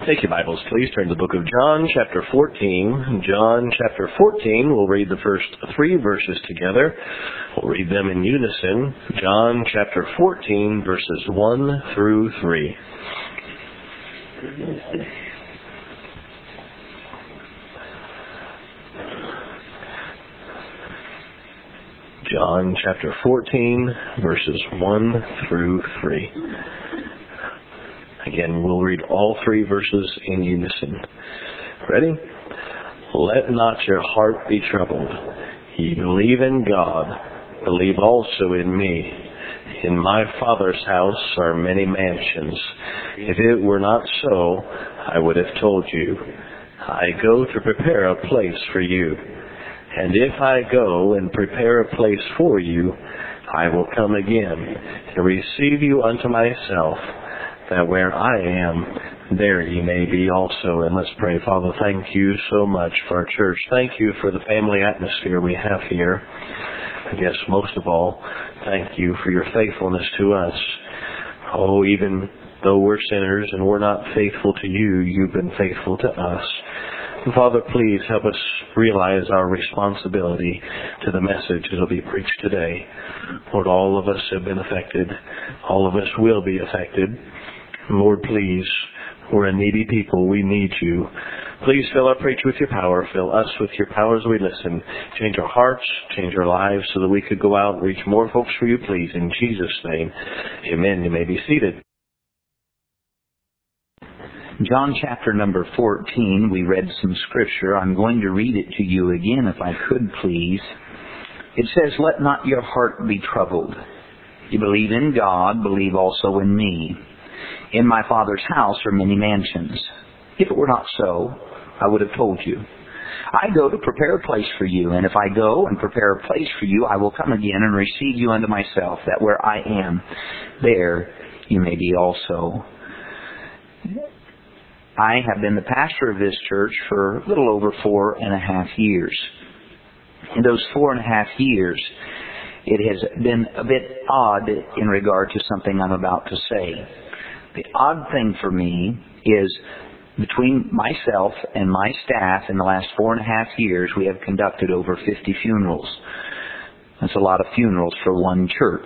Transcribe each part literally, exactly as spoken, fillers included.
Take your Bibles, please. Turn to the book of John, chapter fourteen. John, chapter fourteen. We'll read the first three verses together. We'll read them in unison. John, chapter fourteen, verses one through three. John, chapter fourteen, verses one through three. Again, we'll read all three verses in unison. Ready? Let not your heart be troubled. Ye believe in God, believe also in me. In my Father's house are many mansions. If it were not so, I would have told you. I go to prepare a place for you. And if I go and prepare a place for you, I will come again and receive you unto myself, that where I am, there ye may be also. And let's pray. Father, thank you so much for our church. Thank you for the family atmosphere we have here. I guess most of all, thank you for your faithfulness to us. Oh, even though we're sinners and we're not faithful to you, you've been faithful to us. And Father, please help us realize our responsibility to the message that will be preached today. Lord, all of us have been affected. All of us will be affected. Lord, please, we're a needy people. We need you. Please fill our preach with your power. Fill us with your power as we listen. Change our hearts, change our lives so that we could go out and reach more folks for you, please. In Jesus' name, amen. You may be seated. John chapter number fourteen, we read some scripture. I'm going to read it to you again if I could, please. It says, let not your heart be troubled. You believe in God, believe also in me. In my Father's house are many mansions. If it were not so, I would have told you. I go to prepare a place for you, and if I go and prepare a place for you, I will come again and receive you unto myself, that where I am, there you may be also. I have been the pastor of this church for a little over four and a half years. In those four and a half years, it has been a bit odd in regard to something I'm about to say. The odd thing for me is between myself and my staff in the last four and a half years, we have conducted over fifty funerals. That's a lot of funerals for one church.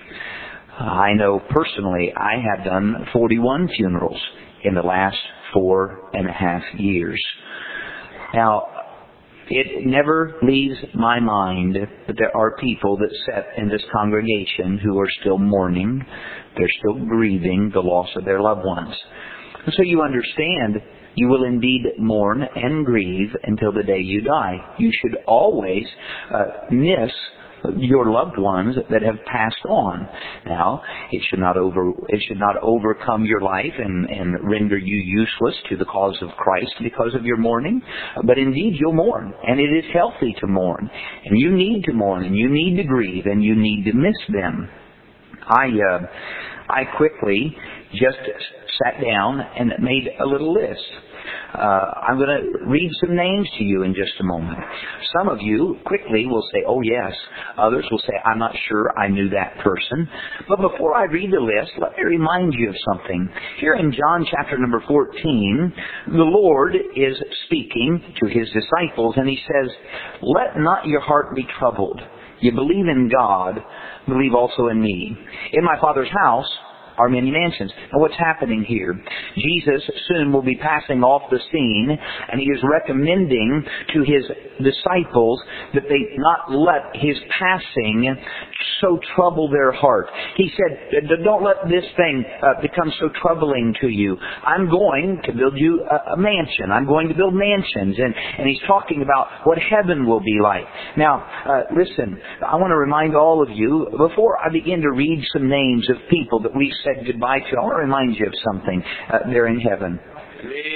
I know personally I have done forty-one funerals in the last four and a half years. Now, it never leaves my mind that there are people that sit in this congregation who are still mourning. They're still grieving the loss of their loved ones. And so you understand, you will indeed mourn and grieve until the day you die. You should always uh, miss your loved ones that have passed on. Now, it should not over it should not overcome your life and, and render you useless to the cause of Christ because of your mourning. But indeed, you'll mourn, and it is healthy to mourn. And you need to mourn, and you need to grieve, and you need to miss them. I uh, I quickly just sat down and made a little list. Uh, I'm going to read some names to you in just a moment. Some of you quickly will say, oh yes. Others will say, I'm not sure I knew that person. But before I read the list, let me remind you of something. Here in John chapter number fourteen, the Lord is speaking to His disciples, and He says, let not your heart be troubled. You believe in God, believe also in me. In my Father's house are many mansions. Now what's happening here? Jesus soon will be passing off the scene, and He is recommending to His disciples that they not let His passing so trouble their heart. He said, don't let this thing uh, become so troubling to you. I'm going to build you a, a mansion. I'm going to build mansions. And, and He's talking about what heaven will be like. Now, uh, listen, I want to remind all of you, before I begin to read some names of people that we said goodbye to, I want to remind you of something. Uh, they're in heaven.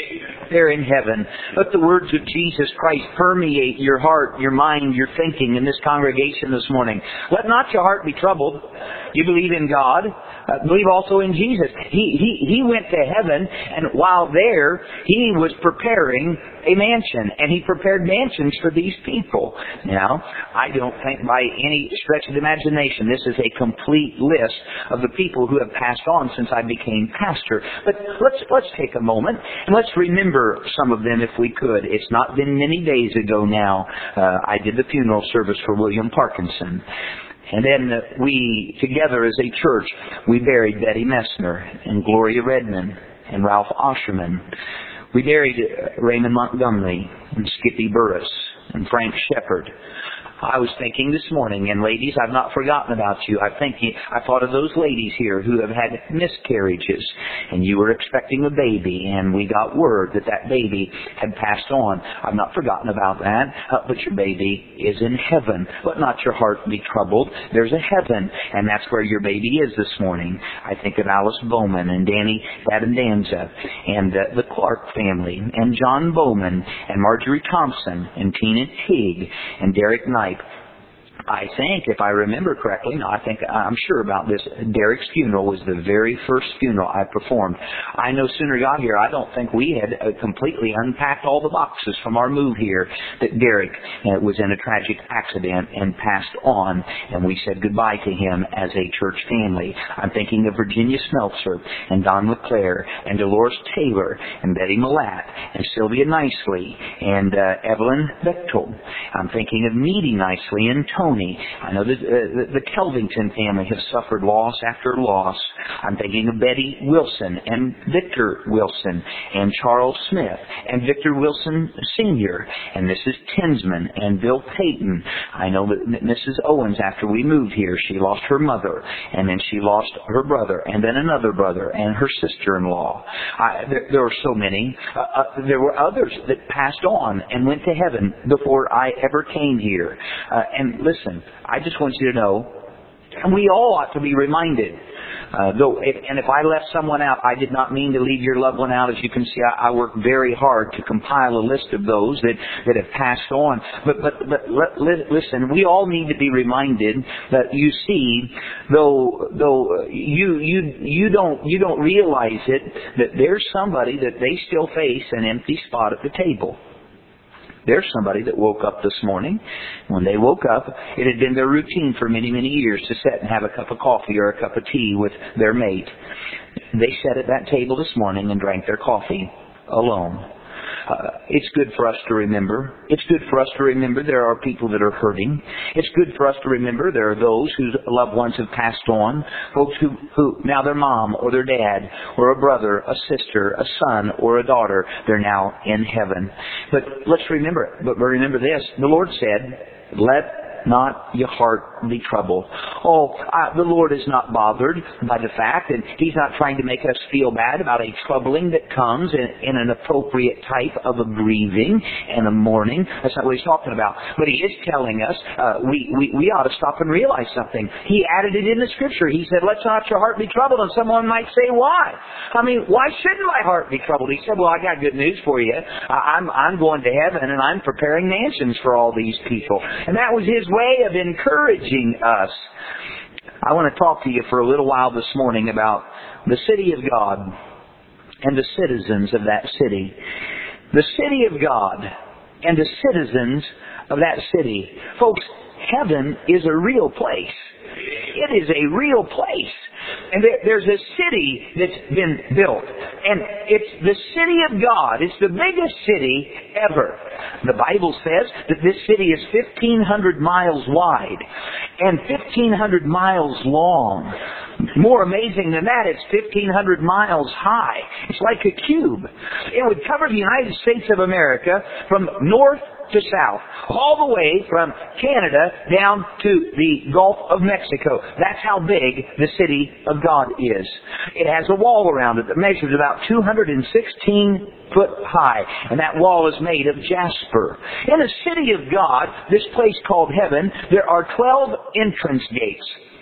there in heaven. Let the words of Jesus Christ permeate your heart, your mind, your thinking in this congregation this morning. Let not your heart be troubled. You believe in God. Uh, believe also in Jesus. He, he, he went to heaven, and while there, He was preparing a mansion, and He prepared mansions for these people. Now, I don't think by any stretch of the imagination this is a complete list of the people who have passed on since I became pastor. But let's let's take a moment and let's remember some of them if we could. It's not been many days ago now. Uh, I did the funeral service for William Parkinson. And then uh, we, together as a church, we buried Betty Messner and Gloria Redmond and Ralph Osherman. We buried uh, Raymond Montgomery and Skippy Burris and Frank Shepard. I was thinking this morning, and ladies, I've not forgotten about you. I think I thought of those ladies here who have had miscarriages, and you were expecting a baby, and we got word that that baby had passed on. I've not forgotten about that, uh, but your baby is in heaven. Let not your heart be troubled. There's a heaven, and that's where your baby is this morning. I think of Alice Bowman and Danny Badendanza and uh, the Clark family and John Bowman and Marjorie Thompson and Tina Teague and Derek Knight. I think, if I remember correctly, no, I think, I'm sure about this, Derek's funeral was the very first funeral I performed. I no sooner got here, I don't think we had uh, completely unpacked all the boxes from our move here that Derek uh, was in a tragic accident and passed on, and we said goodbye to him as a church family. I'm thinking of Virginia Smeltzer and Don LeClaire and Dolores Taylor and Betty Malat and Sylvia Nicely and uh, Evelyn Bechtel. I'm thinking of Needy Nicely and Tony. I know that uh, the Kelvington family has suffered loss after loss. I'm thinking of Betty Wilson and Victor Wilson and Charles Smith and Victor Wilson Senior and Missus Tinsman and Bill Payton. I know that Missus Owens, after we moved here, she lost her mother, and then she lost her brother, and then another brother, and her sister-in-law. I, there, there were so many. Uh, uh, there were others that passed on and went to heaven before I ever came here. Uh, and listen, Listen, I just want you to know, and we all ought to be reminded, uh, though, if, and if I left someone out, I did not mean to leave your loved one out. As you can see, I, I worked very hard to compile a list of those that, that have passed on. But, but, but let, let, listen, we all need to be reminded that you see, though, though you, you, you don't, you don't realize it, that there's somebody that they still face an empty spot at the table. There's somebody that woke up this morning. When they woke up, it had been their routine for many, many years to sit and have a cup of coffee or a cup of tea with their mate. They sat at that table this morning and drank their coffee alone. Uh, it's good for us to remember. It's good for us to remember there are people that are hurting. It's good for us to remember there are those whose loved ones have passed on. Folks who, who now their mom or their dad or a brother, a sister, a son or a daughter, they're now in heaven. But let's remember, but remember this. The Lord said, let not your heart be troubled. Oh, uh, the Lord is not bothered by the fact, and He's not trying to make us feel bad about a troubling that comes in, in an appropriate type of a grieving and a mourning. That's not what He's talking about. But He is telling us uh, we, we, we ought to stop and realize something. He added it in the Scripture. He said, let not your heart be troubled. And someone might say, why? I mean, why shouldn't my heart be troubled? He said, well, I got good news for you. I'm, I'm going to heaven, and I'm preparing mansions for all these people. And that was His way of encouraging us. I want to talk to you for a little while this morning about the city of God and the citizens of that city. The city of God and the citizens of that city. Folks, heaven is a real place. It is a real place. And there, there's a city that's been built. And it's the city of God. It's the biggest city ever. The Bible says that this city is fifteen hundred miles wide and fifteen hundred miles long. More amazing than that, it's fifteen hundred miles high. It's like a cube. It would cover the United States of America from north to south, all the way from Canada down to the Gulf of Mexico. That's how big the city of God is. It has a wall around it that measures about two hundred sixteen foot high, and that wall is made of jasper. In the city of God, this place called heaven, there are twelve entrance gates.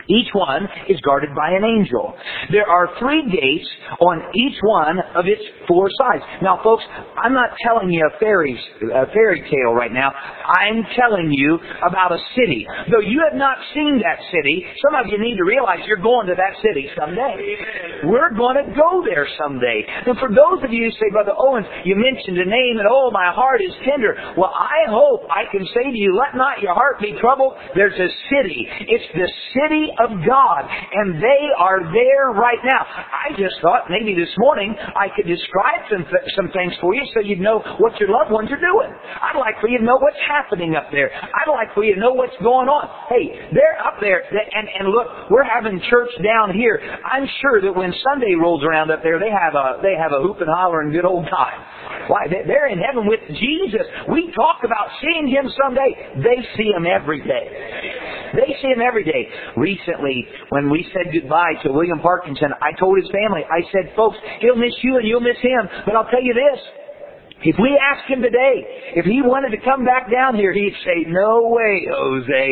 Each one is guarded by an angel. There are three gates on each one of its four sides. Now, folks, I'm not telling you a fairy, a fairy tale right now. I'm telling you about a city. Though you have not seen that city, some of you need to realize you're going to that city someday. We're going to go there someday. And for those of you who say, Brother Owens, you mentioned a name and oh, my heart is tender. Well, I hope I can say to you, let not your heart be troubled. There's a city. It's the city of God, and they are there right now. I just thought maybe this morning I could describe some, th- some things for you so you'd know what your loved ones are doing. I'd like for you to know what's happening up there. I'd like for you to know what's going on. Hey, they're up there, and, and look, we're having church down here. I'm sure that when Sunday rolls around up there, they have a they have a hoop and holler and good old time. Why, they're in heaven with Jesus. We talk about seeing Him someday. They see Him every day. They see Him every day. Recently, when we said goodbye to William Parkinson, I told his family, I said, folks, he'll miss you and you'll miss him. But I'll tell you this. If we asked him today, if he wanted to come back down here, he'd say, no way, Jose.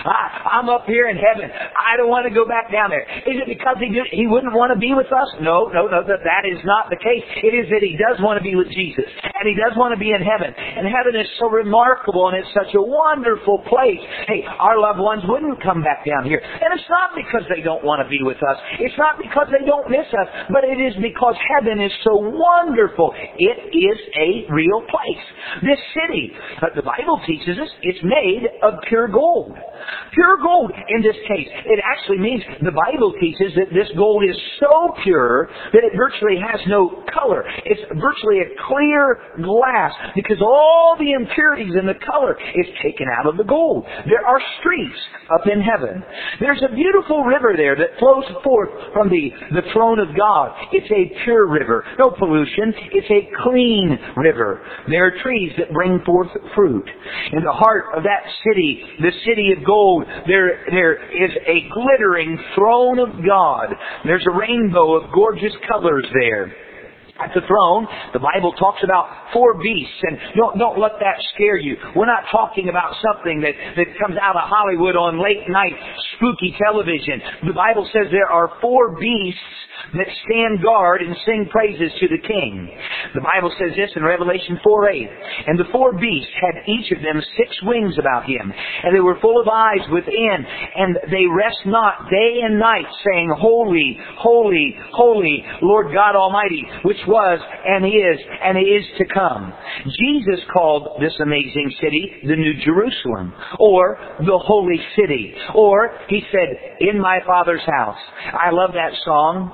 I, I'm up here in heaven. I don't want to go back down there. Is it because he did, he wouldn't want to be with us? No, no, no, that, that is not the case. It is that he does want to be with Jesus. And he does want to be in heaven. And heaven is so remarkable and it's such a wonderful place. Hey, our loved ones wouldn't come back down here. And it's not because they don't want to be with us. It's not because they don't miss us. But it is because heaven is so wonderful. It is a real place. This city, uh, the Bible teaches us, it's made of pure gold. Pure gold in this case. It actually means the Bible teaches that this gold is so pure that it virtually has no color. It's virtually a clear glass because all the impurities in the color is taken out of the gold. There are streets up in heaven. There's a beautiful river there that flows forth from the, the throne of God. It's a pure river. No pollution. It's a clean river. There are trees that bring forth fruit. In the heart of that city, the city of gold, there, there is a glittering throne of God. There's a rainbow of gorgeous colors there. At the throne, the Bible talks about four beasts, and don't, don't let that scare you. We're not talking about something that, that comes out of Hollywood on late night spooky television. The Bible says there are four beasts that stand guard and sing praises to the King. The Bible says this in Revelation four eight. And the four beasts had each of them six wings about him, and they were full of eyes within, and they rest not day and night, saying, Holy, holy, holy, Lord God Almighty, which was and is and is to come. Jesus called this amazing city the New Jerusalem, or the Holy City, or He said, in my Father's house. I love that song.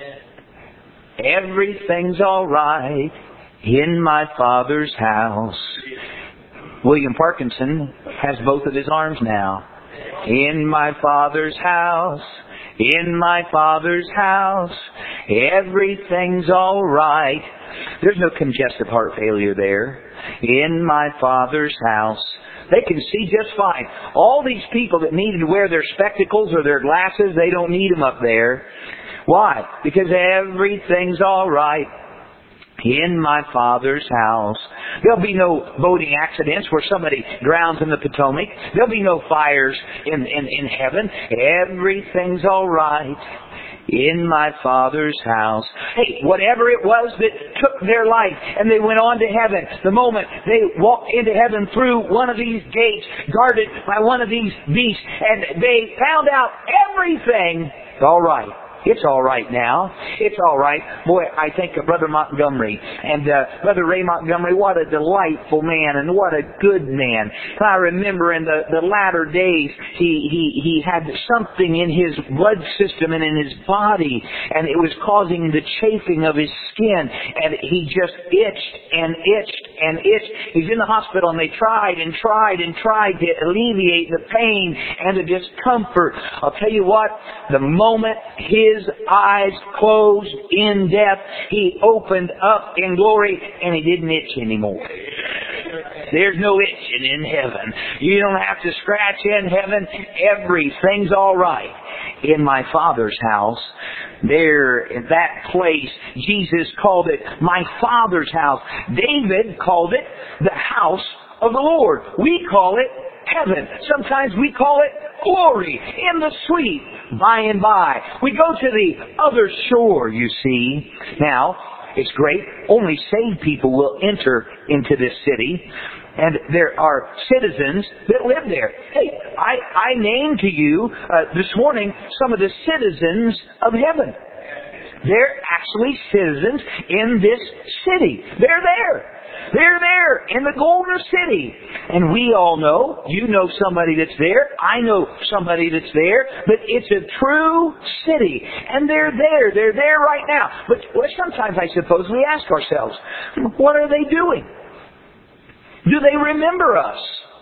Everything's all right in my Father's house. William Parkinson has both of his arms now. In my Father's house, in my Father's house, everything's all right. There's no congestive heart failure there. In my Father's house. They can see just fine. All these people that needed to wear their spectacles or their glasses, they don't need them up there. Why? Because everything's all right in my Father's house. There'll be no boating accidents where somebody drowns in the Potomac. There'll be no fires in, in, in heaven. Everything's all right in my Father's house. Hey, whatever it was that took their life and they went on to heaven, the moment they walked into heaven through one of these gates guarded by one of these beasts, and they found out everything all right. It's all right now. It's all right. Boy, I think of Brother Montgomery. And uh, Brother Ray Montgomery, what a delightful man and what a good man. I remember in the, the latter days, he, he, he had something in his blood system and in his body, and it was causing the chafing of his skin. And he just itched and itched and itched. He's in the hospital, and they tried and tried and tried to alleviate the pain and the discomfort. I'll tell you what, the moment his His eyes closed in death, He opened up in glory, and He didn't itch anymore. There's no itching in heaven. You don't have to scratch in heaven. Everything's all right. In my Father's house, there, in that place, Jesus called it my Father's house. David called it the house of the Lord. We call it heaven. Sometimes we call it glory in the sweet by and by. We go to the other shore, you see. Now, it's great. Only saved people will enter into this city. And there are citizens that live there. Hey, I, I named to you uh, this morning some of the citizens of heaven. They're actually citizens in this city. They're there. They're there in the Golden City. And we all know, you know somebody that's there, I know somebody that's there, but it's a true city. And they're there. They're there right now. But well, sometimes I suppose we ask ourselves, what are they doing? Do they remember us?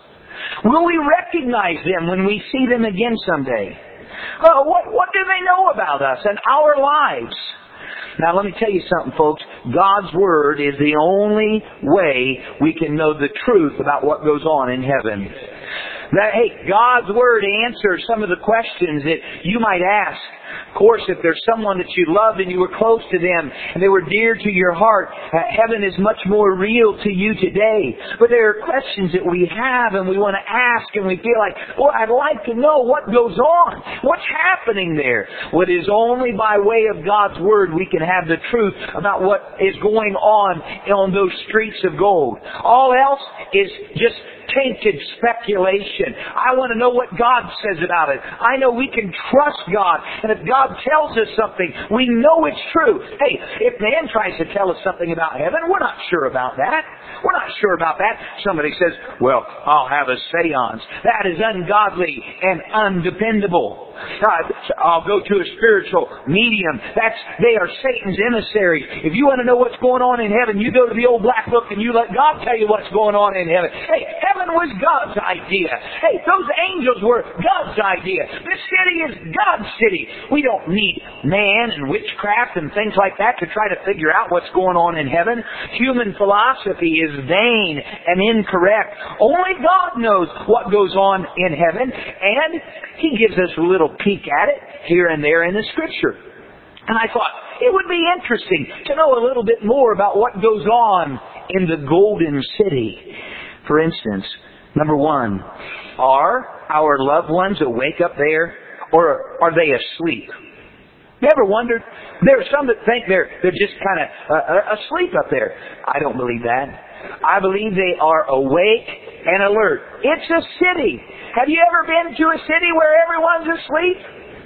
Will we recognize them when we see them again someday? Uh, what, what do they know about us and our lives? Now let me tell you something, folks. God's Word is the only way we can know the truth about what goes on in heaven. That, hey, God's Word answers some of the questions that you might ask. Of course, if there's someone that you loved and you were close to them and they were dear to your heart, uh, heaven is much more real to you today. But there are questions that we have and we want to ask and we feel like, well, I'd like to know what goes on. What's happening there? Well, it is only by way of God's Word we can have the truth about what is going on on those streets of gold. All else is just tainted speculation. I want to know what God says about it. I know we can trust God. And if God tells us something, we know it's true. Hey, if man tries to tell us something about heaven, we're not sure about that. We're not sure about that. Somebody says, well, I'll have a seance. That is ungodly and undependable. I'll go to a spiritual medium. That's they are Satan's emissaries. If you want to know what's going on in heaven, you go to the old black book and you let God tell you what's going on in heaven. Hey, heaven was God's idea. Hey, those angels were God's idea. This city is God's city. We don't need man and witchcraft and things like that to try to figure out what's going on in heaven. Human philosophy is vain and incorrect. Only God knows what goes on in heaven, and He gives us a little peek at it here and there in the Scripture. And I thought it would be interesting to know a little bit more about what goes on in the Golden City. For instance, number one, are our loved ones awake up there, or are they asleep? You ever wondered? There are some that think they're they're just kind of uh, asleep up there. I don't believe that. I believe they are awake and alert. It's a city. Have you ever been to a city where everyone's asleep?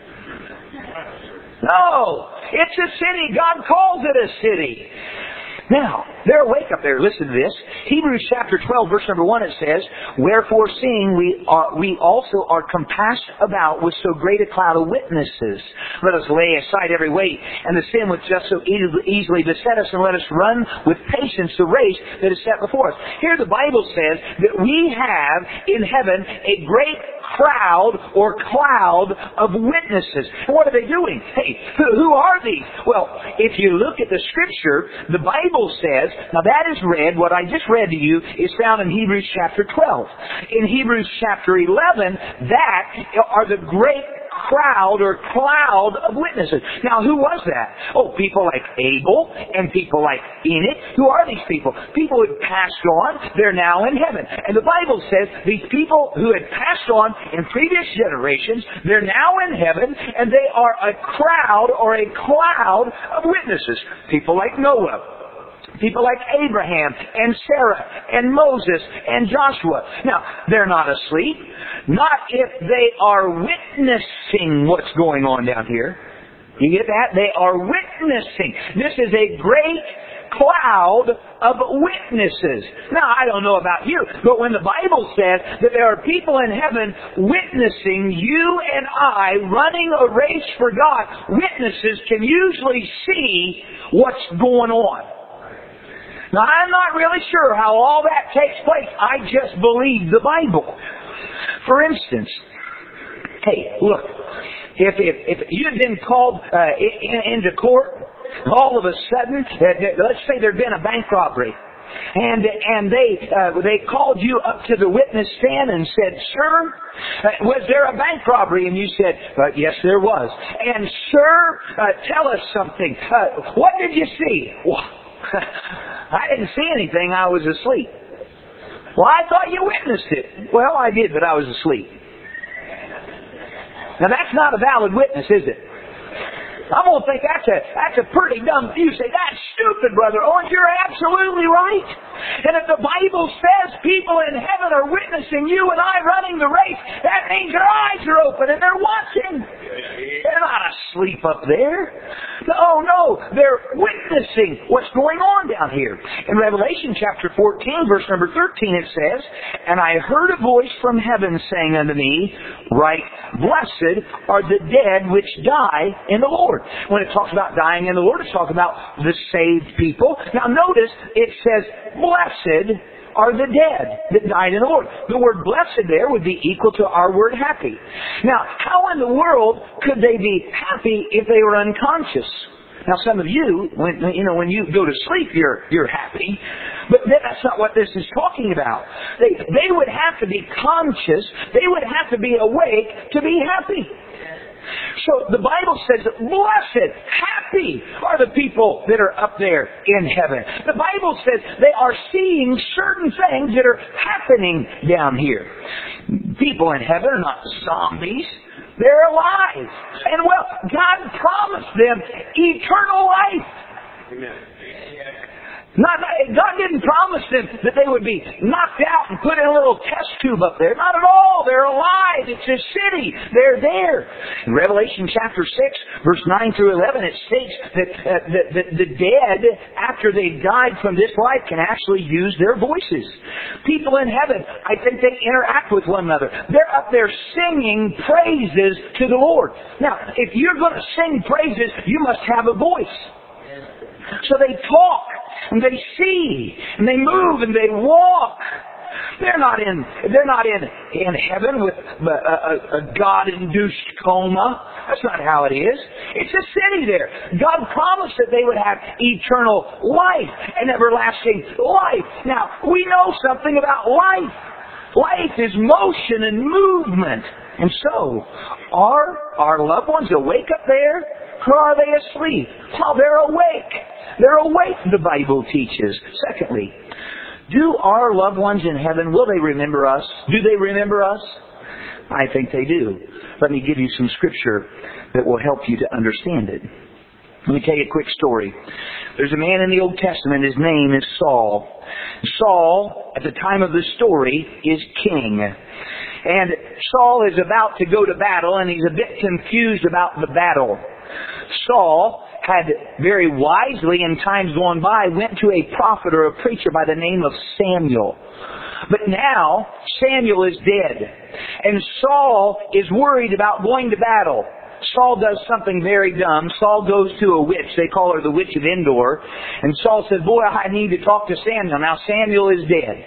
No. It's a city. God calls it a city. Now, they're awake up there. Listen to this. Hebrews chapter twelve, verse number one, it says, wherefore seeing we are, we also are compassed about with so great a cloud of witnesses, let us lay aside every weight and the sin which does so easily beset us, and let us run with patience the race that is set before us. Here the Bible says that we have in heaven a great crowd or cloud of witnesses. And what are they doing? Hey, who, who are these? Well, if you look at the Scripture, the Bible says, now that is read, what I just read to you is found in Hebrews chapter twelve. In Hebrews chapter eleven, that are the great crowd or cloud of witnesses. Now, who was that? Oh, people like Abel and people like Enoch. Who are these people? People who had passed on. They're now in heaven. And the Bible says these people who had passed on in previous generations, they're now in heaven, and they are a crowd or a cloud of witnesses. People like Noah. People like Abraham and Sarah and Moses and Joshua. Now, they're not asleep. Not if they are witnessing what's going on down here. You get that? They are witnessing. This is a great cloud of witnesses. Now, I don't know about you, but when the Bible says that there are people in heaven witnessing, you and I running a race for God, witnesses can usually see what's going on. Now, I'm not really sure how all that takes place. I just believe the Bible. For instance, hey, look, if if, if you'd been called uh, in, into court, all of a sudden, uh, let's say there'd been a bank robbery, and and they uh, they called you up to the witness stand and said, "Sir, uh, was there a bank robbery?" And you said, uh, "Yes, there was." And sir, uh, tell us something. Uh, what did you see? Well, I didn't see anything. I was asleep. Well, I thought you witnessed it. Well, I did, but I was asleep. Now that's not a valid witness, is it? I'm going to think that's a, that's a pretty dumb view. Say, that's stupid, Brother Owens. You're absolutely right. And if the Bible says people in heaven are witnessing you and I running the race, that means their eyes are open and they're watching. They're not asleep up there. Oh no, they're witnessing what's going on down here. In Revelation chapter fourteen, verse number thirteen, it says, "And I heard a voice from heaven saying unto me, Right, blessed are the dead which die in the Lord." When it talks about dying in the Lord, it's talking about the saved people. Now notice, it says, blessed are the dead that died in the Lord. The word blessed there would be equal to our word happy. Now, how in the world could they be happy if they were unconscious? Now, some of you, when you know, when you go to sleep, you're you're happy, but that's not what this is talking about. They they would have to be conscious. They would have to be awake to be happy. So the Bible says, blessed, happy are the people that are up there in heaven. The Bible says they are seeing certain things that are happening down here. People in heaven are not zombies. They're alive. And well, God promised them eternal life. Amen. Not, God didn't promise them that they would be knocked out and put in a little test tube up there. Not at all. They're alive. It's a city. They're there. In Revelation chapter six, verse nine through eleven, it states that, uh, that, that the dead, after they died from this life, can actually use their voices. People in heaven, I think they interact with one another. They're up there singing praises to the Lord. Now, if you're going to sing praises, you must have a voice. So they talk, and they see, and they move, and they walk. They're not in, they're not in, in heaven with a, a, a God-induced coma. That's not how it is. It's a city there. God promised that they would have eternal life and everlasting life. Now, we know something about life. Life is motion and movement. And so, are our loved ones awake up there? Or are they asleep? Well, they're awake. They're awake, the Bible teaches. Secondly, do our loved ones in heaven, will they remember us? Do they remember us? I think they do. Let me give you some scripture that will help you to understand it. Let me tell you a quick story. There's a man in the Old Testament, his name is Saul. Saul, at the time of the story, is king. And Saul is about to go to battle, and he's a bit confused about the battle. Saul had very wisely, in times gone by, went to a prophet or a preacher by the name of Samuel. But now, Samuel is dead. And Saul is worried about going to battle. Saul does something very dumb. Saul goes to a witch. They call her the Witch of Endor. And Saul says, boy, I need to talk to Samuel. Now, Samuel is dead.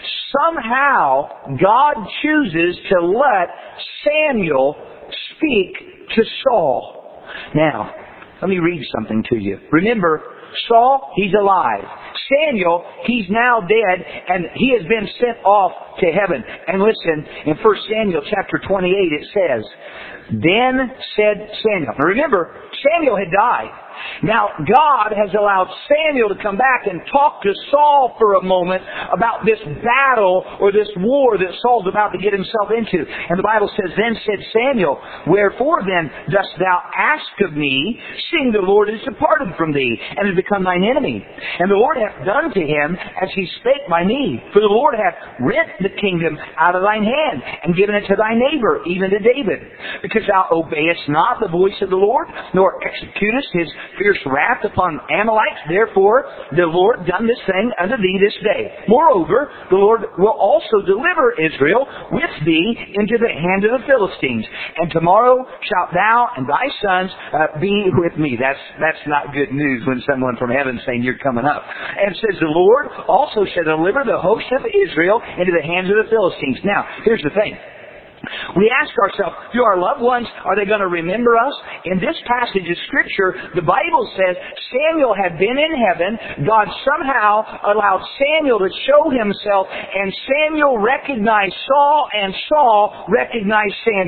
Somehow, God chooses to let Samuel speak to Saul. Now, let me read something to you. Remember, Saul, he's alive. Samuel, he's now dead, and he has been sent off to heaven. And listen, in First Samuel chapter twenty-eight, it says, Then said Samuel. Now remember, Samuel had died. Now, God has allowed Samuel to come back and talk to Saul for a moment about this battle or this war that Saul's about to get himself into. And the Bible says, Then said Samuel, Wherefore then dost thou ask of me, seeing the Lord is departed from thee, and is become thine enemy? And the Lord hath done to him as he spake by me. For the Lord hath rent the kingdom out of thine hand, and given it to thy neighbor, even to David. Because thou obeyest not the voice of the Lord, nor executest his fierce wrath upon Amalekites, therefore the Lord done this thing unto thee this day. Moreover, the Lord will also deliver Israel with thee into the hand of the Philistines. And tomorrow shalt thou and thy sons uh, be with me. That's that's not good news when someone from heaven saying you're coming up. And it says the Lord also shall deliver the host of Israel into the hands of the Philistines. Now, here's the thing. We ask ourselves, do our loved ones, are they going to remember us? In this passage of Scripture, the Bible says Samuel had been in heaven. God somehow allowed Samuel to show himself, and Samuel recognized Saul, and Saul recognized Samuel.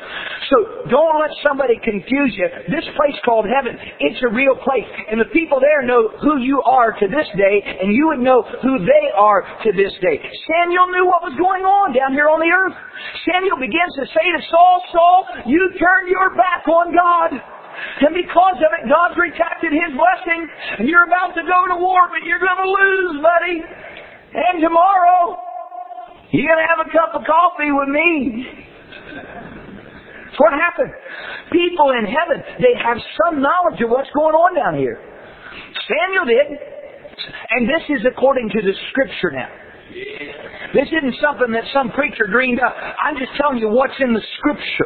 So don't let somebody confuse you. This place called heaven, it's a real place. And the people there know who you are to this day, and you would know who they are to this day. Samuel knew what was going on down here on the earth. Samuel begins to say to Saul, Saul, you turned your back on God. And because of it, God's retracted His blessing. And you're about to go to war, but you're going to lose, buddy. And tomorrow, you're going to have a cup of coffee with me. That's what happened. People in heaven, they have some knowledge of what's going on down here. Samuel did. And this is according to the Scripture now. This isn't something that some preacher dreamed up. I'm just telling you what's in the Scripture.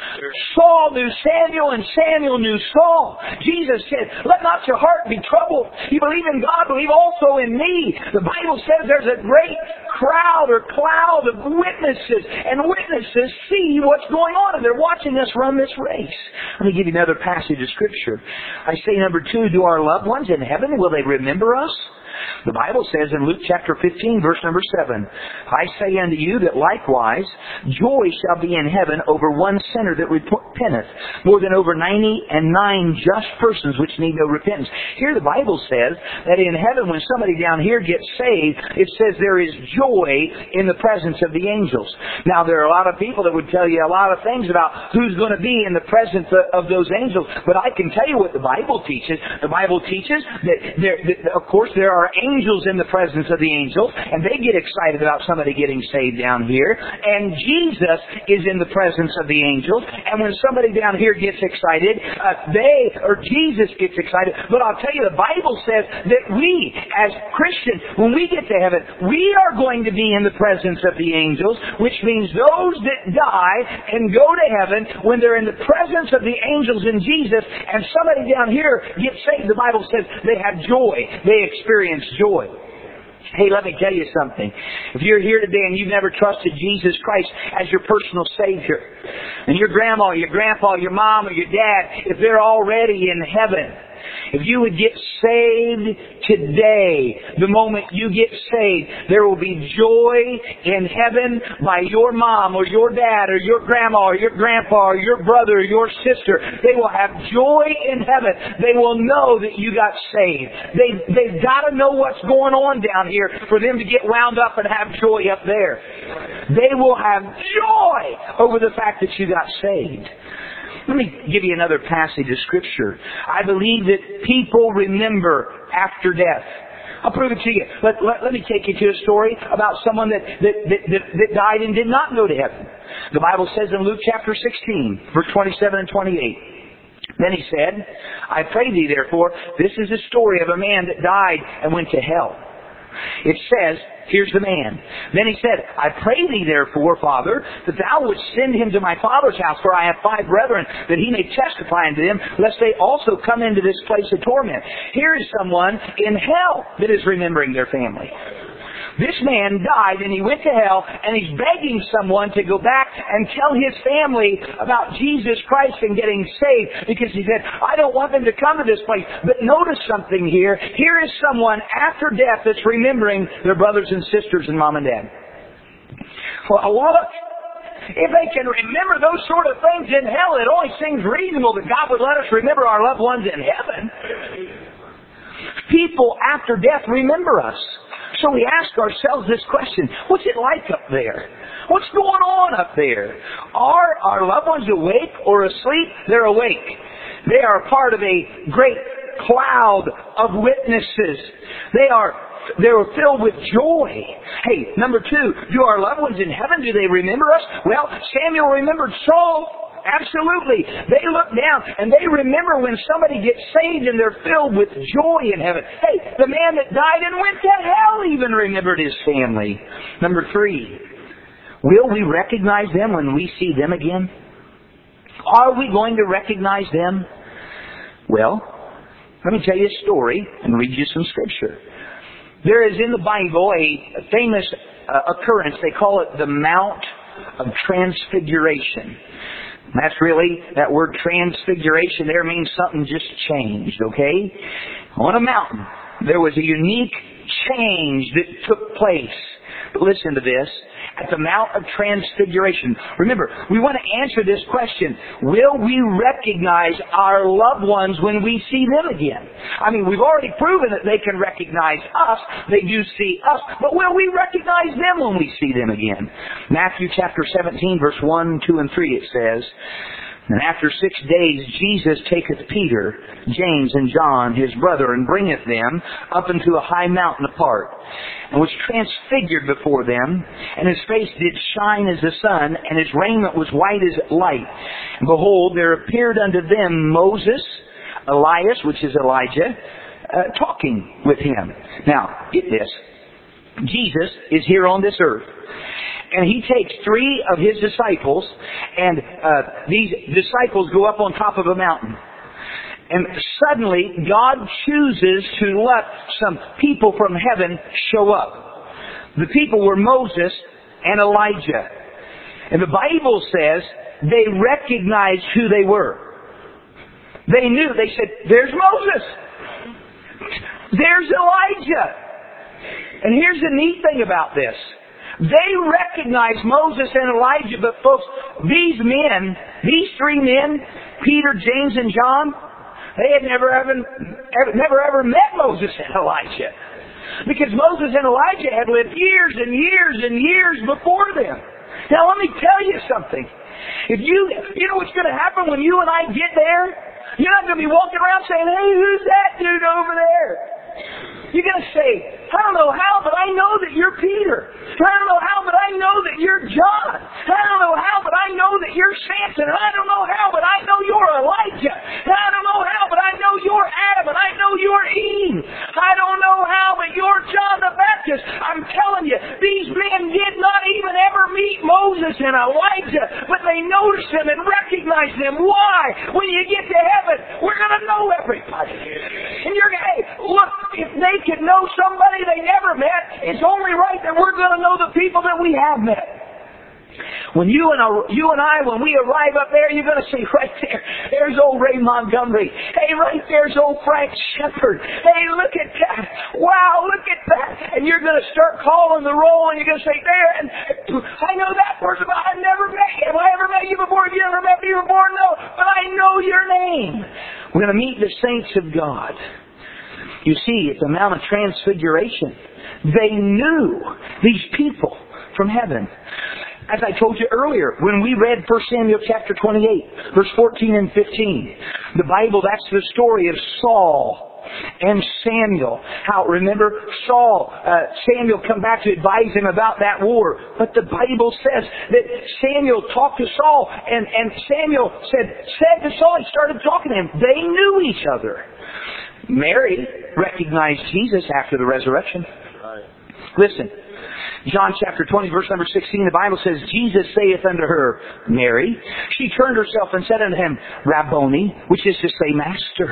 Saul knew Samuel, and Samuel knew Saul. Jesus said, let not your heart be troubled. You believe in God, believe also in me. The Bible says there's a great crowd or cloud of witnesses, and witnesses see what's going on, and they're watching us run this race. Let me give you another passage of Scripture. I say number two, do our loved ones in heaven, will they remember us? The Bible says in Luke chapter fifteen, verse number seven, I say unto you that likewise joy shall be in heaven over one sinner that repenteth, more than over ninety and nine just persons which need no repentance. Here the Bible says that in heaven when somebody down here gets saved, it says there is joy in the presence of the angels. Now there are a lot of people that would tell you a lot of things about who's going to be in the presence of, of those angels, but I can tell you what the Bible teaches. The Bible teaches that, there, that of course there are angels in the presence of the angels, and they get excited about somebody getting saved down here. And Jesus is in the presence of the angels, and when somebody down here gets excited, uh, they, or Jesus gets excited. But I'll tell you, the Bible says that we, as Christians, when we get to heaven, we are going to be in the presence of the angels, which means those that die and go to heaven, when they're in the presence of the angels in Jesus, and somebody down here gets saved, the Bible says they have joy. They experience joy. Hey, let me tell you something. If you're here today and you've never trusted Jesus Christ as your personal Savior, and your grandma, your grandpa, your mom, or your dad, if they're already in heaven, if you would get saved today, the moment you get saved, there will be joy in heaven by your mom or your dad or your grandma or your grandpa or your brother or your sister. They will have joy in heaven. They will know that you got saved. They, they've got to know what's going on down here for them to get wound up and have joy up there. They will have joy over the fact that you got saved. Let me give you another passage of Scripture. I believe that people remember after death. I'll prove it to you. Let, let, let me take you to a story about someone that, that, that, that, that died and did not go to heaven. The Bible says in Luke chapter sixteen, verse twenty-seven and twenty-eight, then he said, I pray thee therefore, this is a story of a man that died and went to hell. It says, here's the man. Then he said, I pray thee therefore, Father, that thou wouldst send him to my father's house, for I have five brethren, that he may testify unto them, lest they also come into this place of torment. Here is someone in hell that is remembering their family. This man died and he went to hell, and he's begging someone to go back and tell his family about Jesus Christ and getting saved, because he said, I don't want them to come to this place. But notice something here. Here is someone after death that's remembering their brothers and sisters and mom and dad. Well, look, if they can remember those sort of things in hell, it only seems reasonable that God would let us remember our loved ones in heaven. People after death remember us. So we ask ourselves this question, what's it like up there? What's going on up there? Are our loved ones awake or asleep? They're awake. They are part of a great cloud of witnesses. They are they were filled with joy. Hey, number two, do our loved ones in heaven, do they remember us? Well, Samuel remembered Saul. Absolutely. They look down and they remember when somebody gets saved and they're filled with joy in heaven. Hey, the man that died and went to hell even remembered his family. Number three, will we recognize them when we see them again? Are we going to recognize them? Well, let me tell you a story and read you some Scripture. There is in the Bible a famous uh, occurrence. They call it the Mount of Transfiguration. That's really, that word transfiguration there means something just changed, okay? On a mountain, there was a unique change that took place. But listen to this. at the Mount of Transfiguration. Remember, we want to answer this question. Will we recognize our loved ones when we see them again? I mean, we've already proven that they can recognize us. They do see us. But will we recognize them when we see them again? Matthew chapter seventeen, verse one, two, and three, it says, "And after six days Jesus taketh Peter, James, and John, his brother, and bringeth them up into a high mountain apart, and was transfigured before them, and his face did shine as the sun, and his raiment was white as light. And behold, there appeared unto them Moses, Elias," which is Elijah, uh, talking with him. Now, get this. Jesus is here on this earth. And he takes three of his disciples, and uh, these disciples go up on top of a mountain. And suddenly, God chooses to let some people from heaven show up. The people were Moses and Elijah. And the Bible says they recognized who they were. They knew. They said, "There's Moses. There's Elijah." And here's the neat thing about this. They recognized Moses and Elijah, but folks, these men, these three men, Peter, James, and John, they had never ever, never ever met Moses and Elijah. Because Moses and Elijah had lived years and years and years before them. Now let me tell you something. If you, you know what's going to happen when you and I get there? You're not going to be walking around saying, "Hey, who's that dude over there?" You're going to say, "I don't know how, but I know that you're Peter. I don't know how, but I know that you're John. I don't know how, but I know that you're Samson. I don't know how, but I know you're Elijah. I don't know how, but I know you're Adam, and I know you're Eve. I don't know how, but you're John the Baptist." I'm telling you, these men did not even ever meet Moses and Elijah, but they noticed them and recognized them. Why? When you get to heaven, we're going to know everybody. And you're going to, hey, look, if they could know somebody they never met, it's only right that we're going to know the people that we have met. When you and, I, you and I, when we arrive up there, you're going to see right there, there's old Ray Montgomery. Hey, right there's old Frank Shepard. Hey, look at that. Wow, look at that. And you're going to start calling the roll, and you're going to say, "There, and I know that person, but I've never met you. Have I ever met you before? Have you ever met me before? No, but I know your name." We're going to meet the saints of God. You see, at the Mount of Transfiguration, they knew these people from heaven. As I told you earlier, when we read First Samuel chapter twenty-eight, verse fourteen and fifteen, the Bible, that's the story of Saul and Samuel. How, remember, Saul, uh, Samuel come back to advise him about that war. But the Bible says that Samuel talked to Saul, and, and Samuel said, said to Saul, he started talking to him. They knew each other. Mary recognized Jesus after the resurrection. Right. Listen, John chapter twenty, verse number sixteen, the Bible says, "Jesus saith unto her, Mary. She turned herself and said unto him, Rabboni," which is to say, Master.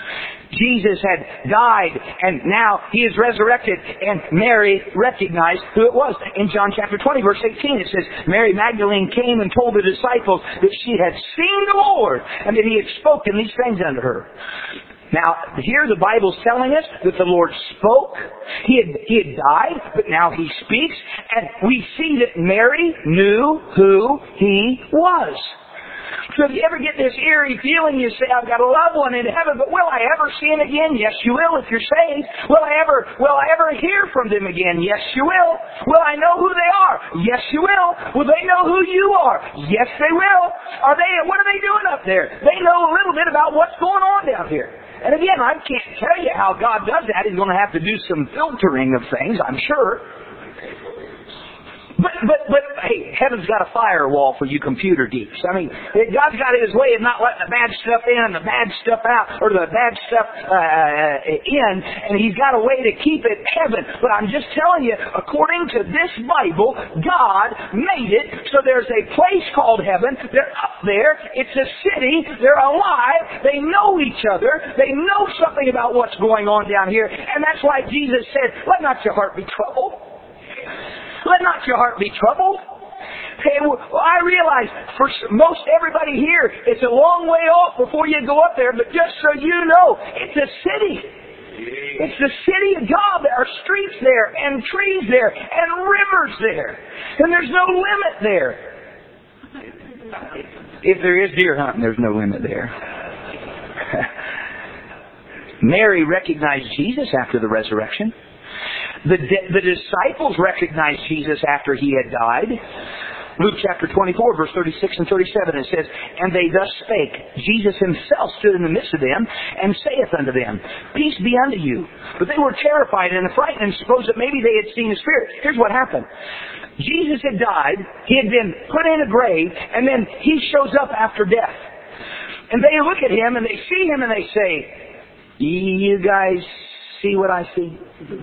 Jesus had died, and now He is resurrected, and Mary recognized who it was. In John chapter twenty, verse eighteen, it says, "Mary Magdalene came and told the disciples that she had seen the Lord, and that He had spoken these things unto her." Now, here the Bible's telling us that the Lord spoke. He had, he had died, but now He speaks. And we see that Mary knew who He was. So if you ever get this eerie feeling, you say, "I've got a loved one in heaven, but will I ever see him again?" Yes, you will if you're saved. Will I ever, will I ever hear from them again? Yes, you will. Will I know who they are? Yes, you will. Will they know who you are? Yes, they will. Are they, what are they doing up there? They know a little bit about what's going on down here. And again, I can't tell you how God does that. He's going to have to do some filtering of things, I'm sure. But, but, but, hey, heaven's got a firewall for you computer geeks. I mean, God's got His way of not letting the bad stuff in and the bad stuff out, or the bad stuff uh, in, and He's got a way to keep it heaven. But I'm just telling you, according to this Bible, God made it so there's a place called heaven. They're up there. It's a city. They're alive. They know each other. They know something about what's going on down here. And that's why Jesus said, "Let not your heart be troubled. Let not your heart be troubled." Hey, well, I realize for most everybody here, it's a long way off before you go up there, but just so you know, it's a city. It's the city of God. There are streets there, and trees there and rivers there. And there's no limit there. If there is deer hunting, there's no limit there. Mary recognized Jesus after the resurrection. The, the disciples recognized Jesus after He had died. Luke chapter twenty-four, verse thirty-six and thirty-seven, it says, "And they thus spake. Jesus Himself stood in the midst of them, and saith unto them, Peace be unto you. But they were terrified and affrighted, and supposed that maybe they had seen a spirit." Here's what happened. Jesus had died. He had been put in a grave, and then He shows up after death. And they look at Him, and they see Him, and they say, "You guys see what I see?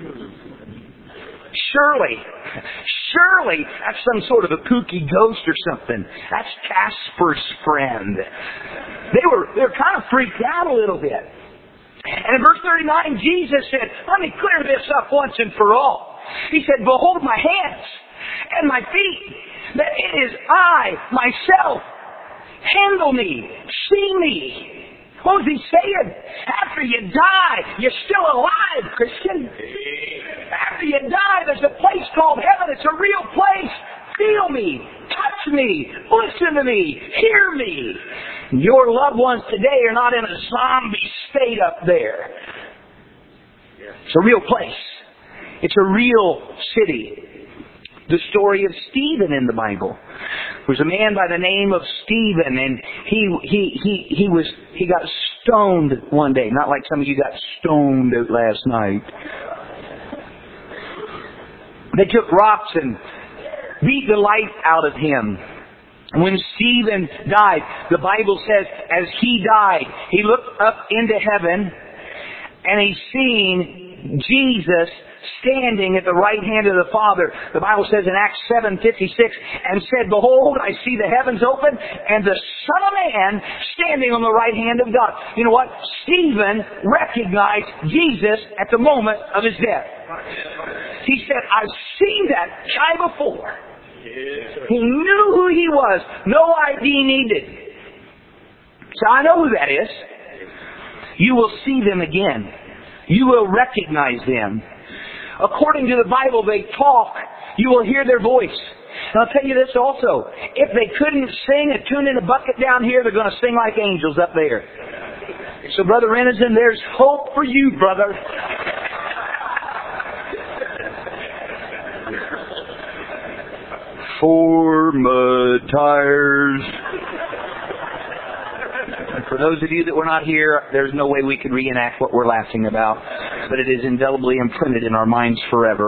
Surely, surely that's some sort of a kooky ghost or something. That's Casper's friend." They were, they were kind of freaked out a little bit. And in verse thirty-nine, Jesus said, "Let me clear this up once and for all." He said, "Behold my hands and my feet, that it is I, myself. Handle me, see me." What was He saying? After you die, you're still alive, Christian. After you die, there's a place called heaven. It's a real place. Feel me, touch me, listen to me, hear me. Your loved ones today are not in a zombie state up there. It's a real place. It's a real city. The story of Stephen in the Bible. There was a man by the name of Stephen, and he he he he was he got stoned one day. Not like some of you got stoned last night. They took rocks and beat the life out of him. When Stephen died, the Bible says, as he died, he looked up into heaven, and he seen Jesus standing at the right hand of the Father. The Bible says in Acts seven fifty-six, "And said, Behold, I see the heavens open, and the Son of Man standing on the right hand of God." You know what? Stephen recognized Jesus at the moment of his death. He said, "I've seen that guy before." He knew who he was. No I D needed. So I know who that is. You will see them again. You will recognize them. According to the Bible, they talk. You will hear their voice. And I'll tell you this also. If they couldn't sing a tune in a bucket down here, they're going to sing like angels up there. So, Brother Renison, there's hope for you, brother. Four mud tires. And for those of you that were not here, there's no way we could reenact what we're laughing about. But it is indelibly imprinted in our minds forever.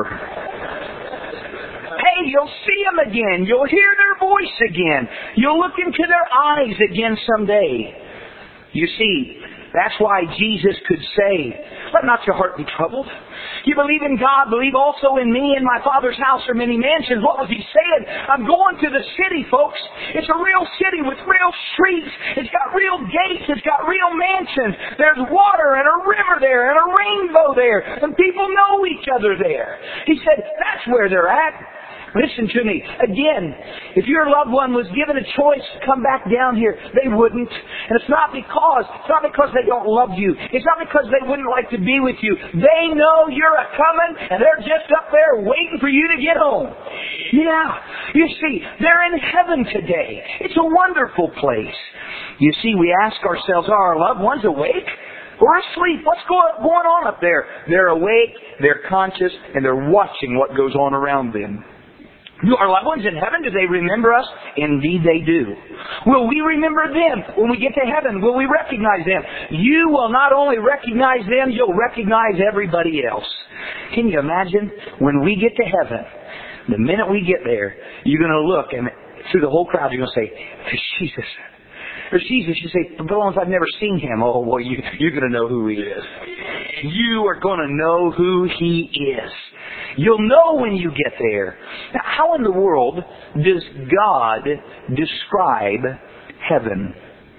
Hey, you'll see them again. You'll hear their voice again. You'll look into their eyes again someday. You see, that's why Jesus could say, "Let not your heart be troubled. You believe in God, believe also in me. In my Father's house are many mansions." What was He saying? I'm going to the city, folks. It's a real city with real streets. It's got real gates. It's got real mansions. There's water and a river there and a rainbow there. And people know each other there. He said, that's where they're at. Listen to me. Again, if your loved one was given a choice to come back down here, they wouldn't. And it's not because, it's not because they don't love you. It's not because they wouldn't like to be with you. They know you're a coming, and they're just up there waiting for you to get home. Yeah. You see, they're in heaven today. It's a wonderful place. You see, we ask ourselves, are our loved ones awake? Or asleep? What's going on up there? They're awake, they're conscious, and they're watching what goes on around them. Do our loved ones in heaven, do they remember us? Indeed they do. Will we remember them when we get to heaven? Will we recognize them? You will not only recognize them, you'll recognize everybody else. Can you imagine? When we get to heaven, the minute we get there, you're going to look and through the whole crowd you're going to say, "There's Jesus." There's Jesus. You say, "But Bones, I've never seen Him." Oh, well, you, you're going to know who He is. You are going to know who He is. You'll know when you get there. Now, how in the world does God describe heaven?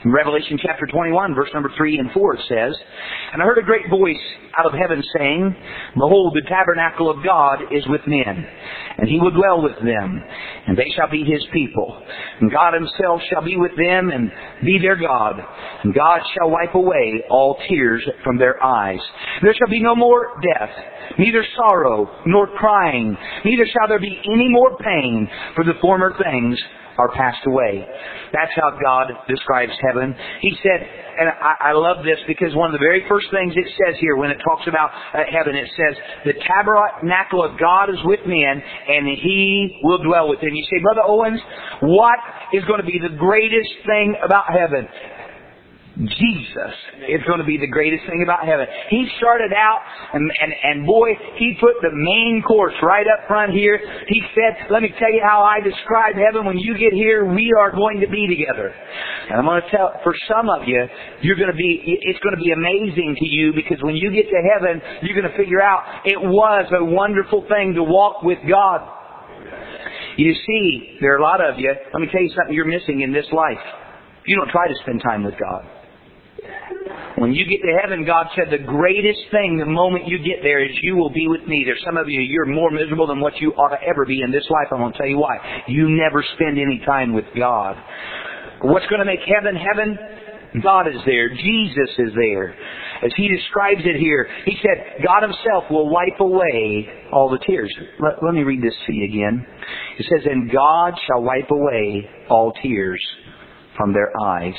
In Revelation chapter twenty-one, verse number three and four, it says, "And I heard a great voice out of heaven saying, Behold, the tabernacle of God is with men, and He will dwell with them, and they shall be His people. And God Himself shall be with them, and be their God. And God shall wipe away all tears from their eyes. There shall be no more death, neither sorrow, nor crying, neither shall there be any more pain, for the former things are passed away." That's how God describes heaven. He said, and I, I love this because one of the very first things it says here when it talks about uh, heaven, it says, "The tabernacle of God is with men, and He will dwell with them." You say, Brother Owens, what is going to be the greatest thing about heaven? Jesus is going to be the greatest thing about heaven. He started out, and, and, and boy, He put the main course right up front here. He said, let me tell you how I describe heaven. When you get here, we are going to be together. And I'm going to tell, for some of you, you're going to be, it's going to be amazing to you, because when you get to heaven, you're going to figure out it was a wonderful thing to walk with God. You see, there are a lot of you, let me tell you something you're missing in this life. You don't try to spend time with God. When you get to heaven, God said the greatest thing the moment you get there is you will be with me. There's some of you, you're more miserable than what you ought to ever be in this life. I'm going to tell you why. You never spend any time with God. What's going to make heaven heaven? God is there. Jesus is there. As He describes it here, He said, God Himself will wipe away all the tears. Let, let me read this to you again. It says, "And God shall wipe away all tears from their eyes."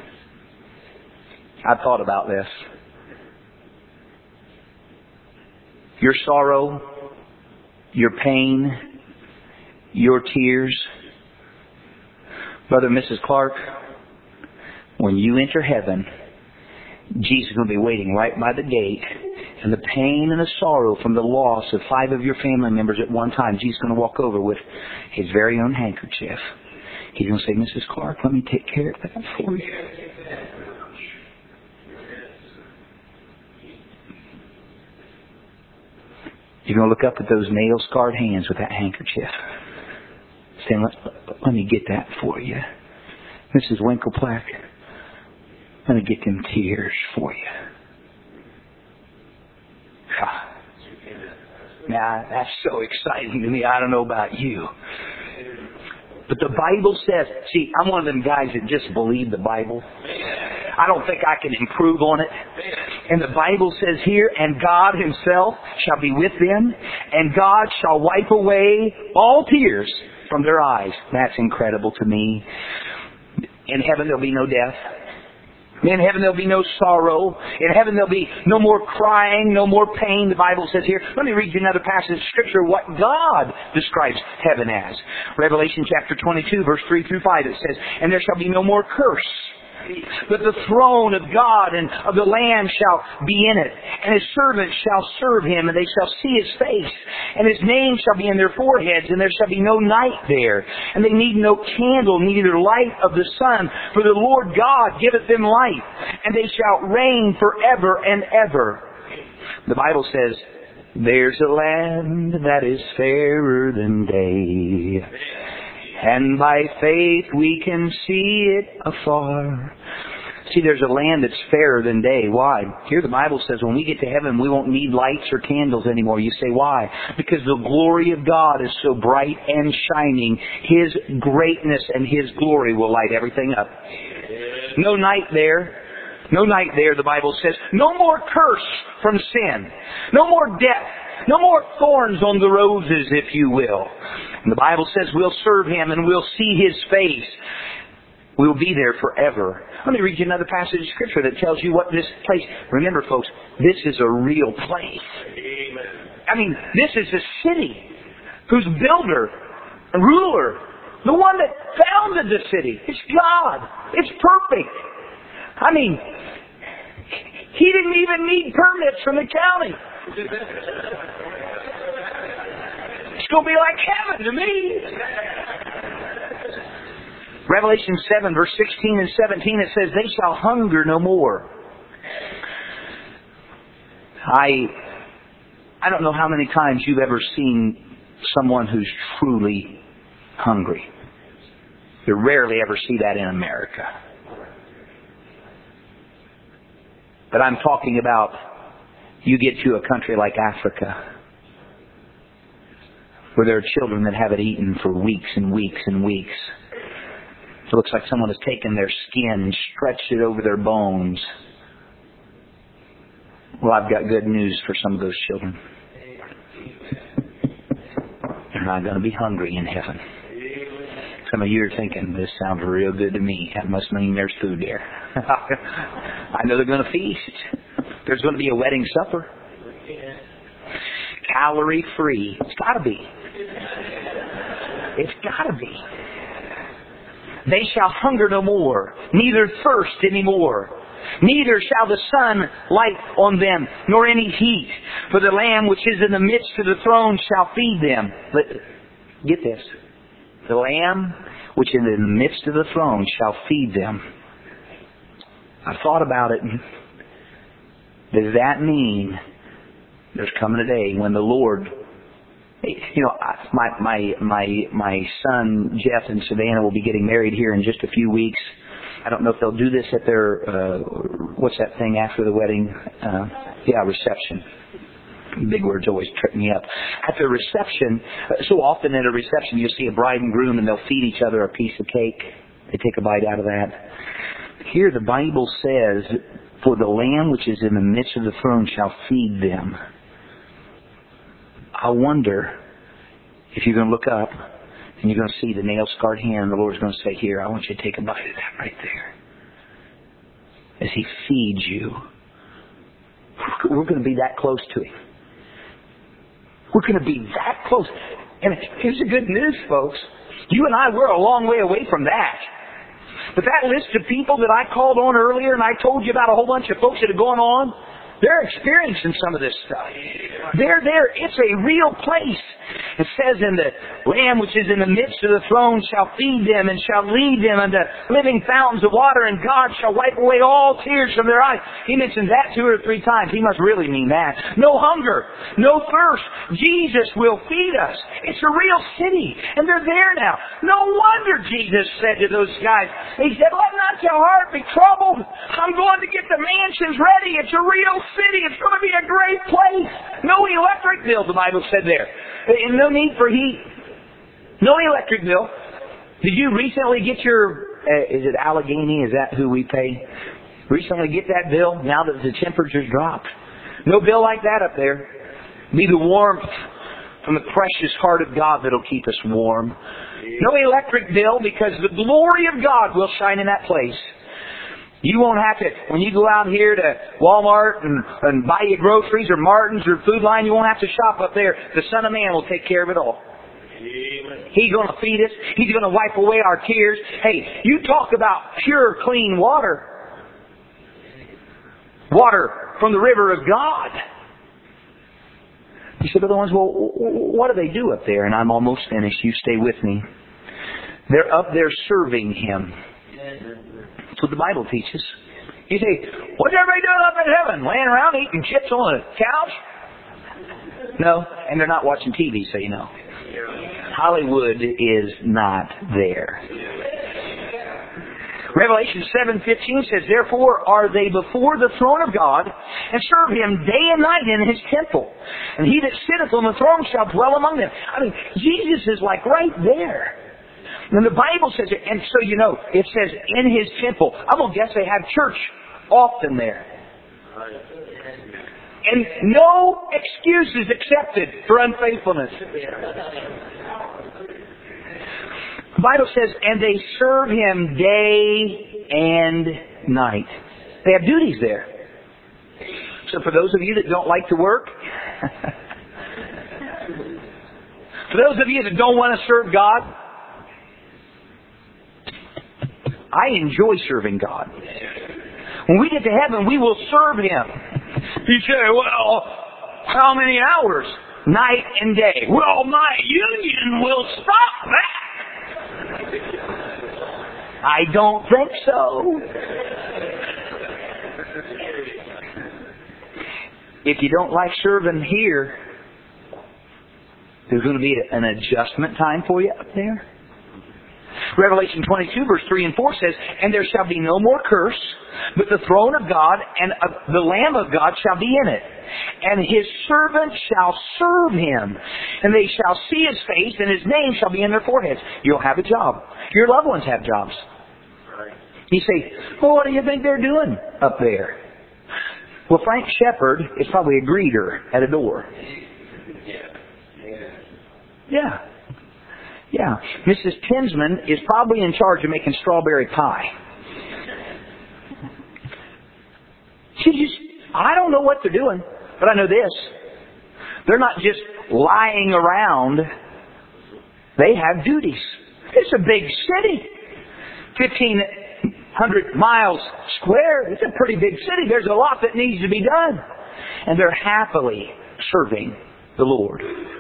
I've thought about this. Your sorrow, your pain, your tears. Brother and Missus Clark, when you enter heaven, Jesus is going to be waiting right by the gate. And the pain and the sorrow from the loss of five of your family members at one time, Jesus is going to walk over with His very own handkerchief. He's going to say, "Missus Clark, let me take care of that for you." You're going to look up at those nail-scarred hands with that handkerchief, saying, let, let me get that for you. Missus Winkleplack, let me get them tears for you. Ah. Now, that's so exciting to me. I don't know about you. But the Bible says, see, I'm one of them guys that just believe the Bible. I don't think I can improve on it. And the Bible says here, "And God Himself shall be with them, and God shall wipe away all tears from their eyes." That's incredible to me. In heaven there'll be no death. In heaven there'll be no sorrow. In heaven there'll be no more crying, no more pain, the Bible says here. Let me read you another passage of Scripture, what God describes heaven as. Revelation chapter twenty-two, verse three through five, it says, "And there shall be no more curse, but the throne of God and of the Lamb shall be in it, and His servants shall serve Him, and they shall see His face, and His name shall be in their foreheads, and there shall be no night there, and they need no candle, neither light of the sun, for the Lord God giveth them light, and they shall reign forever and ever." The Bible says, "There's a land that is fairer than day, and by faith we can see it afar." See, there's a land that's fairer than day. Why? Here the Bible says when we get to heaven, we won't need lights or candles anymore. You say, why? Because the glory of God is so bright and shining. His greatness and His glory will light everything up. No night there. No night there, the Bible says. No more curse from sin. No more death. No more thorns on the roses, if you will. And the Bible says we'll serve Him and we'll see His face. We'll be there forever. Let me read you another passage of Scripture that tells you what this place... Remember, folks, this is a real place. Amen. I mean, this is a city whose builder, ruler, the one that founded the city, it's God. It's perfect. I mean, He didn't even need permits from the county. It's going to be like heaven to me. Revelation seven, verse sixteen and seventeen, it says, "They shall hunger no more." I I don't know how many times you've ever seen someone who's truly hungry. You rarely ever see that in America. But I'm talking about you get to a country like Africa, where there are children that haven't eaten for weeks and weeks and weeks. It looks like someone has taken their skin and stretched it over their bones. Well, I've got good news for some of those children. They're not going to be hungry in heaven. Some of you are thinking, this sounds real good to me. That must mean there's food there. I know they're going to feast. There's going to be a wedding supper. Calorie free. It's got to be. It's got to be. They shall hunger no more, neither thirst any more. Neither shall the sun light on them, nor any heat. For the Lamb which is in the midst of the throne shall feed them. But get this. The Lamb which is in the midst of the throne shall feed them. I thought about it. Does that mean there's coming a day when the Lord... You know, my my my my son Jeff and Savannah will be getting married here in just a few weeks. I don't know if they'll do this at their uh, what's that thing after the wedding? Uh, yeah, reception. Big words always trip me up. At the reception, so often at a reception you'll see a bride and groom and they'll feed each other a piece of cake. They take a bite out of that. Here the Bible says, "For the Lamb which is in the midst of the throne shall feed them." I wonder if you're going to look up and you're going to see the nail-scarred hand. The Lord's going to say, here, I want you to take a bite of that right there. As He feeds you. We're going to be that close to Him. We're going to be that close. And here's the good news, folks. You and I, we're a long way away from that. But that list of people that I called on earlier, and I told you about a whole bunch of folks that are going on, they're experiencing some of this stuff. They're there. It's a real place. It says, in the Lamb which is in the midst of the throne shall feed them and shall lead them unto living fountains of water, and God shall wipe away all tears from their eyes. He mentions that two or three times. He must really mean that. No hunger, no thirst. Jesus will feed us. It's a real city, and they're there now. No wonder Jesus said to those guys, He said, let not your heart be troubled. I'm going to get the mansions ready. It's a real city. It's going to be a great place. No electric bill, the Bible said there. And no need for heat. No electric bill. Did you recently get your, uh, is it Allegheny? Is that who we pay? Recently get that bill now that the temperature's dropped. No bill like that up there. Be the warmth from the precious heart of God that'll keep us warm. No electric bill, because the glory of God will shine in that place. You won't have to, when you go out here to Walmart and, and buy your groceries or Martin's or Food Line, you won't have to shop up there. The Son of Man will take care of it all. Amen. He's going to feed us. He's going to wipe away our tears. Hey, you talk about pure, clean water. Water from the river of God. You said, other ones, well, what do they do up there? And I'm almost finished. You stay with me. They're up there serving Him. That's what the Bible teaches. You say, what's everybody doing up in heaven? Laying around eating chips on a couch? No, and they're not watching T V, so you know. Hollywood is not there. Revelation seven fifteen says, therefore are they before the throne of God, and serve Him day and night in His temple. And He that sitteth on the throne shall dwell among them. I mean, Jesus is like right there. And the Bible says it, and so you know, it says in His temple. I'm going to guess they have church often there. And no excuses accepted for unfaithfulness. The Bible says, and they serve Him day and night. They have duties there. So for those of you that don't like to work, for those of you that don't want to serve God, I enjoy serving God. When we get to heaven, we will serve Him. You say, well, how many hours? Night and day. Well, my union will stop that. I don't think so. If you don't like serving here, there's going to be an adjustment time for you up there. Revelation twenty-two, verse three and four says, "And there shall be no more curse, but the throne of God and of the Lamb of God shall be in it. And His servants shall serve Him. And they shall see His face, and His name shall be in their foreheads." You'll have a job. Your loved ones have jobs. You say, "Well, what do you think they're doing up there?" Well, Frank Shepard is probably a greeter at a door. Yeah. Yeah. Missus Tinsman is probably in charge of making strawberry pie. She just, I don't know what they're doing, but I know this. They're not just lying around. They have duties. It's a big city. fifteen hundred miles square. It's a pretty big city. There's a lot that needs to be done. And they're happily serving the Lord.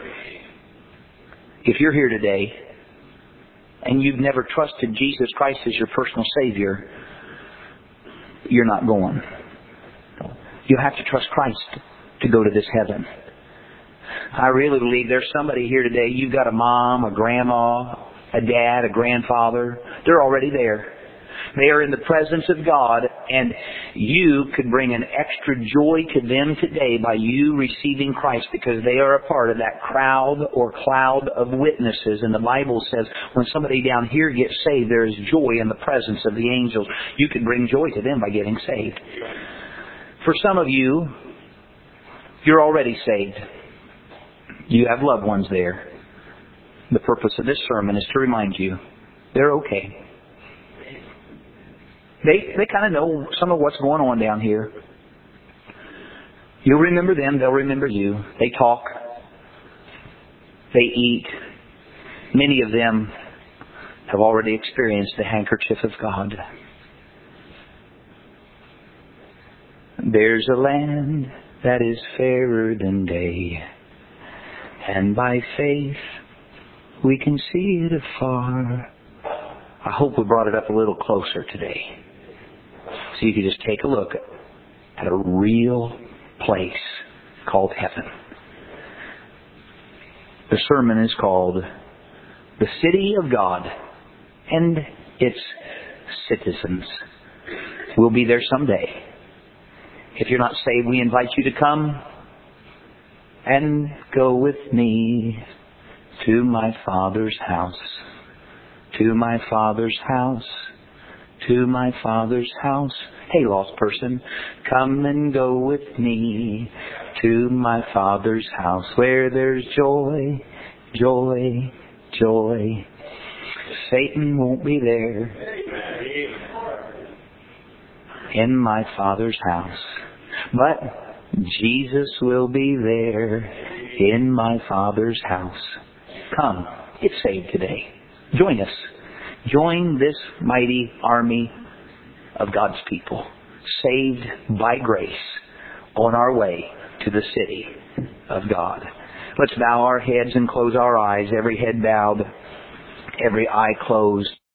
If you're here today and you've never trusted Jesus Christ as your personal Savior, you're not going. You have to trust Christ to go to this heaven. I really believe there's somebody here today. You've got a mom, a grandma, a dad, a grandfather. They're already there. They are in the presence of God, and you could bring an extra joy to them today by you receiving Christ, because they are a part of that crowd or cloud of witnesses. And the Bible says when somebody down here gets saved, there is joy in the presence of the angels. You can bring joy to them by getting saved. For some of you, you're already saved. You have loved ones there. The purpose of this sermon is to remind you they're okay. They they kind of know some of what's going on down here. You'll remember them, they'll remember you. They talk. They eat. Many of them have already experienced the handkerchief of God. There's a land that is fairer than day, and by faith we can see it afar. I hope we brought it up a little closer today, so you could just take a look at a real place called heaven. The sermon is called The City of God and Its Citizens. We'll be there someday. If you're not saved, we invite you to come and go with me to my Father's house. To my Father's house. To my Father's house. Hey, lost person, come and go with me to my Father's house, where there's joy, joy, joy. Satan won't be there. In my Father's house. But Jesus will be there in my Father's house. Come, get saved today. Join us. Join this mighty army of God's people, saved by grace on our way to the city of God. Let's bow our heads and close our eyes, every head bowed, every eye closed.